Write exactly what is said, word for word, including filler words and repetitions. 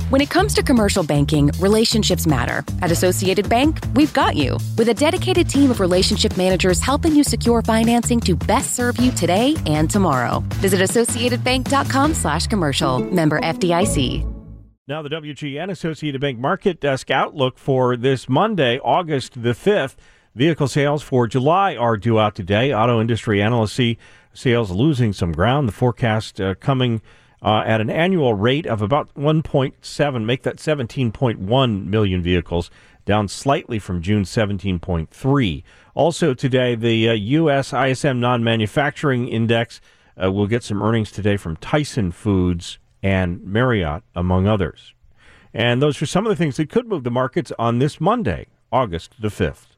When it comes to commercial banking, relationships matter. At Associated Bank, we've got you. With a dedicated team of relationship managers helping you secure financing to best serve you today and tomorrow. Visit associatedbank.com slash commercial. Member F D I C. Now the W G N Associated Bank Market Desk outlook for this Monday, August the fifth. Vehicle sales for July are due out today. Auto industry analysts see sales losing some ground. The forecast uh, coming uh, at an annual rate of about one point seven, make that seventeen point one million vehicles, down slightly from June seventeen point three. Also today, the uh, U S I S M non-manufacturing index uh, will get some earnings today from Tyson Foods and Marriott, among others. And those are some of the things that could move the markets on this Monday, August the fifth.